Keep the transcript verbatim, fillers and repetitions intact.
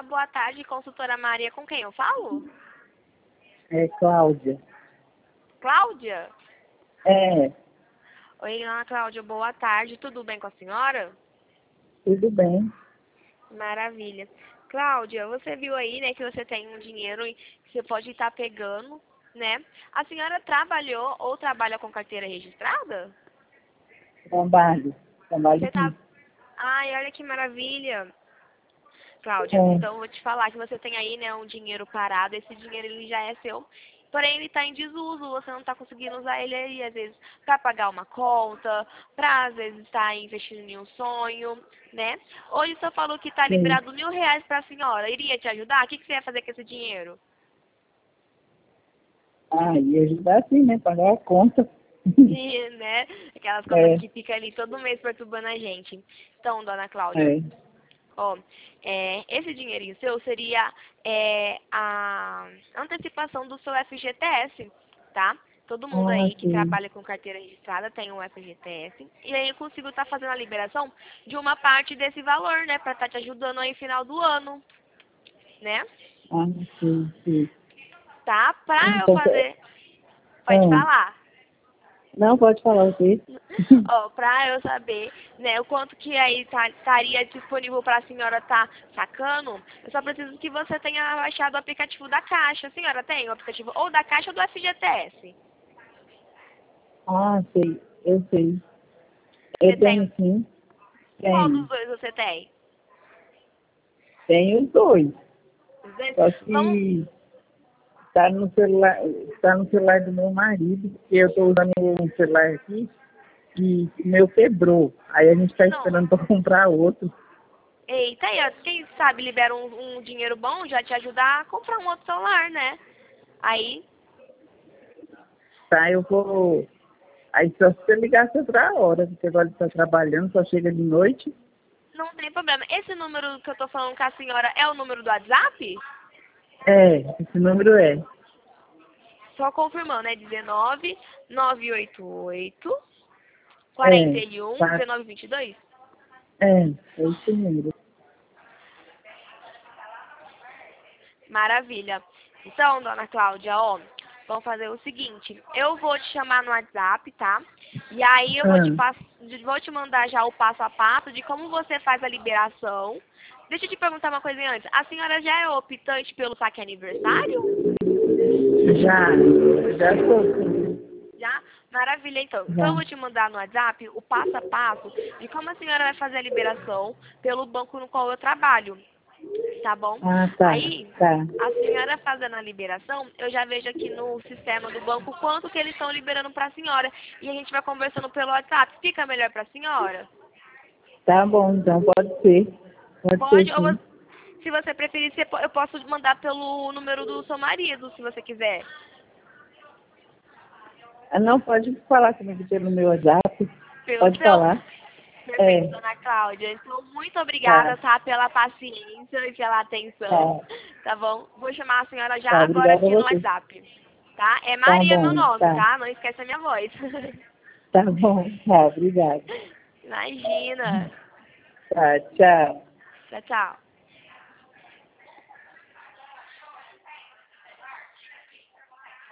Olá, boa tarde, consultora Maria. Com quem eu falo? É Cláudia. Cláudia? É, Oi, Ana Cláudia, boa tarde. Tudo bem com a senhora? tudo bem. Maravilha. Cláudia, você viu aí, né, que você tem um dinheiro e que você pode estar pegando, né? A senhora trabalhou ou trabalha com carteira registrada? Trabalho. Trabalho Você tá... aqui. Ai, olha que maravilha. Cláudia, É, então eu vou te falar que você tem aí, né, um dinheiro parado, esse dinheiro ele já é seu, porém ele está em desuso, você não está conseguindo usar ele aí, às vezes, para pagar uma conta, para às vezes estar investindo em um sonho, né? Hoje você falou que está sim. liberado mil reais para a senhora, iria te ajudar? O que, que você ia fazer com esse dinheiro? Ah, e ajudar sim, né? Pagar a conta. E, né? Aquelas contas É, que ficam ali todo mês perturbando a gente. Então, dona Cláudia, é. ó, é, esse dinheirinho seu seria é, a antecipação do seu F G T S, tá? Todo mundo Ah, aí que sim. trabalha com carteira registrada tem um F G T S. E aí eu consigo estar fazendo a liberação de uma parte desse valor, né? Pra estar te ajudando aí no final do ano, né? Ah, sim, sim. Tá? Pra eu Então, tá- fazer... Pode ah, falar. não, pode falar o quê? Ó, pra eu saber, né, o quanto que aí tá- estaria disponível pra senhora estar sacando, eu só preciso que você tenha baixado o aplicativo da Caixa. A senhora tem o aplicativo ou da Caixa ou do F G T S? Ah, sei. Eu sei. Você Eu tem. tenho sim. Qual dos Tenho. dois você tem? Tenho os dois. Os dois? Só Vamos. que tá no celular, tá no celular do meu marido, porque eu tô usando um celular aqui que o meu quebrou. Aí a gente tá Não. esperando para comprar outro. Eita, aí, ó, quem sabe libera um, um dinheiro bom já te ajudar a comprar um outro celular, né? Aí, Tá, eu vou. Aí só se você ligasse outra hora, porque agora ele está trabalhando, só chega de noite. não tem problema. Esse número que eu tô falando com a senhora é o número do WhatsApp? É, esse número é. Só confirmando, é dezenove, nove oito oito, quarenta É, e um, tá. dezenove, vinte e dois? É, é esse número. Maravilha. Então, dona Cláudia, ó, vamos fazer o seguinte. Eu vou te chamar no WhatsApp, tá? E aí eu vou te, Ah, pass... vou te mandar já o passo a passo de como você faz a liberação. Deixa eu te perguntar uma coisa antes. A senhora já é optante pelo saque aniversário? já, já estou. Já? Maravilha, então. Então eu Já. vou te mandar no WhatsApp o passo a passo de como a senhora vai fazer a liberação pelo banco no qual eu trabalho. Tá bom? Ah, tá, Aí, tá. a senhora fazendo a liberação, eu já vejo aqui no sistema do banco quanto que eles estão liberando para a senhora. E a gente vai conversando pelo WhatsApp. Fica melhor para a senhora? Tá bom, então pode ser. Pode ser Pode? Ou sim. você- se você preferir, você po- eu posso mandar pelo número do seu marido, se você quiser. Ah, não, pode falar comigo pelo meu WhatsApp. Pelo Pode seu? falar. Perfeito, É, dona Cláudia. Então, muito tá, obrigada, tá? Pela paciência e pela atenção, tá. tá bom? Vou chamar a senhora já Tá, agora obrigada a aqui no você. WhatsApp, tá? É Tá Maria meu bom, nome, tá. tá? Não esquece a minha voz. Tá bom, tá, obrigada. Imagina. Tá, tchau. Tchau, tchau.